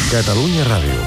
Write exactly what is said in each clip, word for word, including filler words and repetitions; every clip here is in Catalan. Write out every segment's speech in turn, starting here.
Catalunya Ràdio.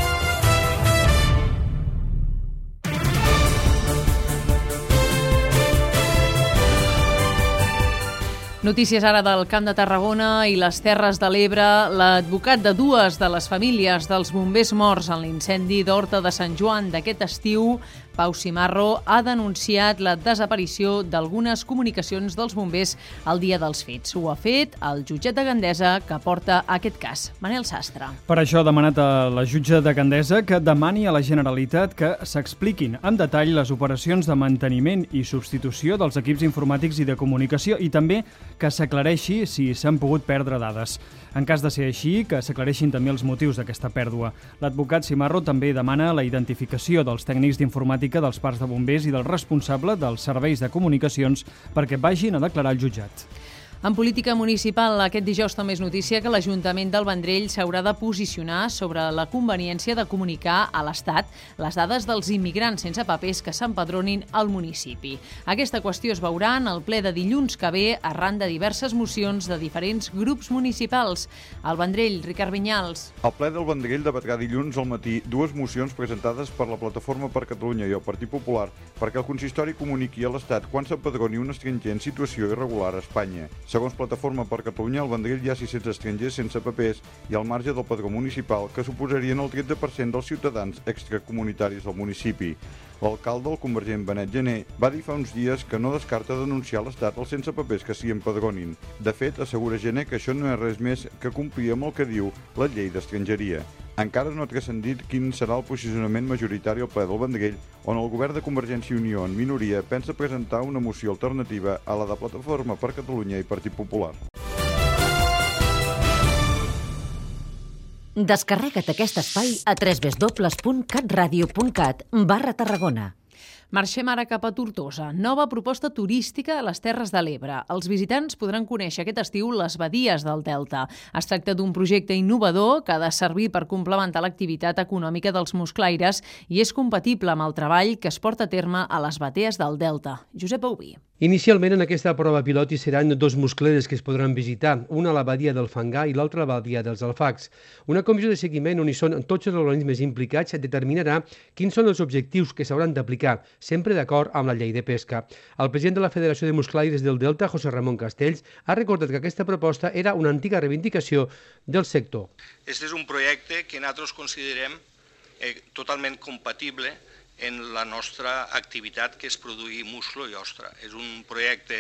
Notícies ara del Camp de Tarragona i les Terres de l'Ebre. L'advocat de dues de les famílies dels bombers morts en l'incendi d'Horta de Sant Joan d'aquest estiu, Pau Cimarro, ha denunciat la desaparició d'algunes comunicacions dels bombers el dia dels fets. Ho ha fet el jutjat de Gandesa que porta aquest cas. Manel Sastre. Per això ha demanat a la jutge de Gandesa que demani a la Generalitat que s'expliquin en detall les operacions de manteniment i substitució dels equips informàtics i de comunicació i també que s'aclareixi si s'han pogut perdre dades. En cas de ser així, que s'aclareixin també els motius d'aquesta pèrdua. L'advocat Cimarro també demana la identificació dels tècnics d'informàtica dels parcs de bombers i del responsable dels serveis de comunicacions perquè vagin a declarar al jutjat. En política municipal, aquest dijous també és notícia que l'Ajuntament del Vendrell s'haurà de posicionar sobre la conveniència de comunicar a l'Estat les dades dels immigrants sense papers que s'empadronin al municipi. Aquesta qüestió es veurà en el ple de dilluns que ve arran de diverses mocions de diferents grups municipals. Al Vendrell, Ricard Vinyals. El ple del Vendrell debatrà dilluns al matí dues mocions presentades per la Plataforma per Catalunya i el Partit Popular perquè el consistori comuniqui a l'Estat quan s'empadroni un estranger en situació irregular a Espanya. Segons Plataforma per Catalunya, al Vendrell hi ha sis-cents estrangers sense papers i al marge del padró municipal, que suposarien el tretze per cent dels ciutadans extracomunitaris del municipi. L'alcalde, el convergent Benet Gener, va dir fa uns dies que no descarta denunciar a l'Estat els sense papers que s'hi empadronin. De fet, assegura Gener que això no és res més que complir amb el que diu la llei d'estrangeria. Encara no ha transcendit quin serà el posicionament majoritari al ple del Vendrell, on el govern de Convergència i Unió en minoria pensa presentar una moció alternativa a la de Plataforma per Catalunya i Partit Popular. Descarrega't aquest espai a w w w punt catradio punt cat barra Tarragona. Marxem ara cap a Tortosa. Nova proposta turística a les Terres de l'Ebre. Els visitants podran conèixer aquest estiu les badies del Delta. Es tracta d'un projecte innovador que ha de servir per complementar l'activitat econòmica dels musclaires i és compatible amb el treball que es porta a terme a les batees del Delta. Josep Auví. Inicialment en aquesta prova pilot hi seran dos muscleres que es podran visitar, una a la badia del Fangar i l'altra a la badia dels Alfacs. Una comissió de seguiment on hi són tots els organismes implicats determinarà quins són els objectius que s'hauran d'aplicar, sempre d'acord amb la llei de pesca. El president de la Federació de Musclaires del Delta, José Ramón Castells, ha recordat que aquesta proposta era una antiga reivindicació del sector. Este és un projecte que nosaltres considerem eh, totalment compatible en la nostra activitat, que és produir musclo i ostra. És un projecte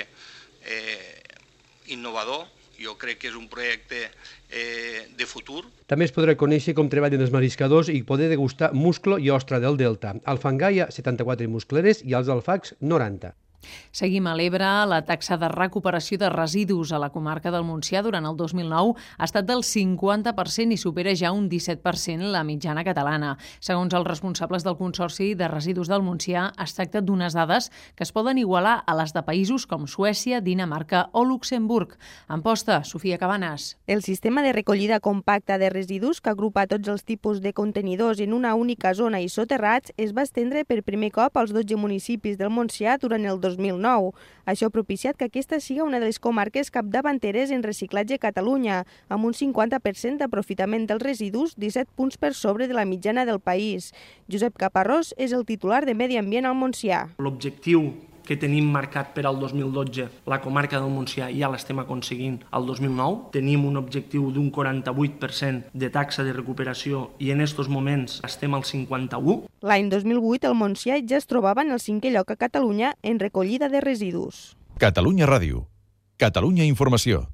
eh, innovador, jo crec que és un projecte eh, de futur. També es podrà conèixer com treballen els mariscadors i poder degustar musclo i ostra del Delta. Al Fangar hi ha setanta-quatre muscleres i als Alfacs noranta. Seguim a l'Ebre. La taxa de recuperació de residus a la comarca del Montsià durant el dos mil nou ha estat del cinquanta per cent i supera ja un disset per cent la mitjana catalana. Segons els responsables del Consorci de Residus del Montsià, es tracta d'unes dades que es poden igualar a les de països com Suècia, Dinamarca o Luxemburg. Amposta, Sofia Cabanes. El sistema de recollida compacta de residus, que agrupa tots els tipus de contenidors en una única zona i soterrats, es va estendre per primer cop als dotze municipis del Montsià durant el dos mil nou. Això ha propiciat que aquesta siga una de les comarques capdavanteres en reciclatge a Catalunya, amb un cinquanta per cent d'aprofitament dels residus, disset punts per sobre de la mitjana del país. Josep Caparrós és el titular de Medi Ambient al Montsià. L'objectiu que tenim marcat per al dos mil dotze, la comarca del Montsià ja l'estem aconseguint al dos mil nou. Tenim un objectiu d'un quaranta-vuit per cent de taxa de recuperació i en aquests moments estem al cinquanta-u. L'any dos mil vuit el Montsià ja es trobava en el cinquè lloc a Catalunya en recollida de residus. Catalunya Ràdio. Catalunya Informació.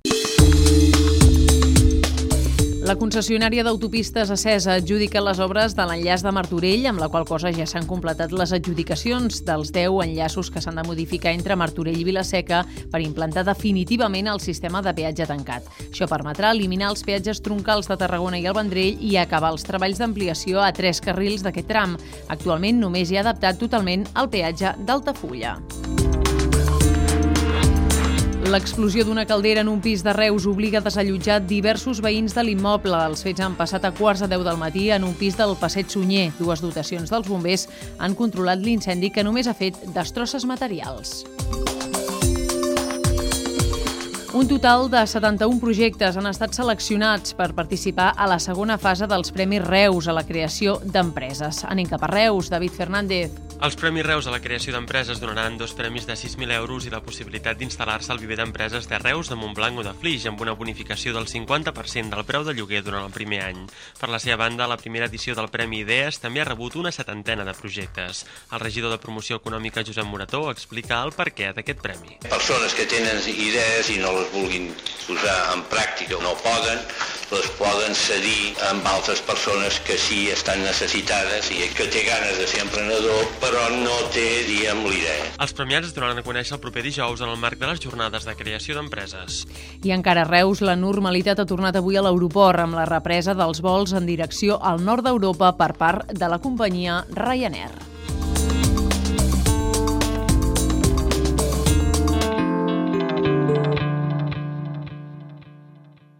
La concessionària d'autopistes Acesa adjudica les obres de l'enllaç de Martorell, amb la qual cosa ja s'han completat les adjudicacions dels deu enllaços que s'han de modificar entre Martorell i Vila-seca per implantar definitivament el sistema de peatge tancat. Això permetrà eliminar els peatges troncals de Tarragona i el Vendrell i acabar els treballs d'ampliació a tres carrils d'aquest tram. Actualment només hi ha adaptat totalment el peatge d'Altafulla. L'explosió d'una caldera en un pis de Reus obliga a desallotjar diversos veïns de l'immoble. Els fets han passat a quarts de deu del matí en un pis del Passeig Sunyer. Dues dotacions dels bombers han controlat l'incendi, que només ha fet destrosses materials. Un total de setanta-un projectes han estat seleccionats per participar a la segona fase dels Premis Reus a la creació d'empreses. Anem cap a Reus, David Fernández. Els Premis Reus a la creació d'empreses donaran dos premis de sis mil euros i la possibilitat d'instal·lar-se al viver d'empreses de Reus, de Montblanc o de Flix, amb una bonificació del cinquanta per cent del preu de lloguer durant el primer any. Per la seva banda, la primera edició del Premi Idees també ha rebut una setantena de projectes. El regidor de Promoció Econòmica, Josep Morató, explica el perquè d'aquest premi. Persones que tenen idees i no les vulguin posar en pràctica, no poden, les poden cedir amb altres persones que sí estan necessitades i que té ganes de ser emprenedor, però no té, diguem, l'idea. Els premiats es donaran a conèixer el proper dijous en el marc de les jornades de creació d'empreses. I encara a Reus, la normalitat ha tornat avui a l'aeroport amb la represa dels vols en direcció al nord d'Europa per part de la companyia Ryanair.